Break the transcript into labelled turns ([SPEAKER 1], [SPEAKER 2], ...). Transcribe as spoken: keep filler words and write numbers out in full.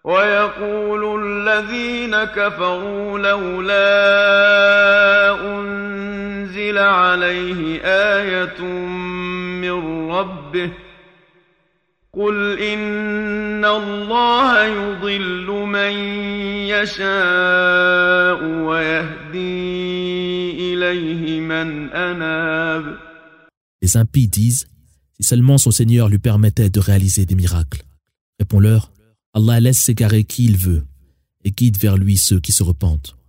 [SPEAKER 1] ويقول الذين كفروا لولا أنزل عليه آية من ربه قل إن الله يضل من يشاء ويهدي إليه من أناب.
[SPEAKER 2] Les impies disent, si seulement son Seigneur lui permettait de réaliser des miracles. Réponds-leur, Allah laisse s'égarer qui il veut et guide vers lui ceux qui se repentent.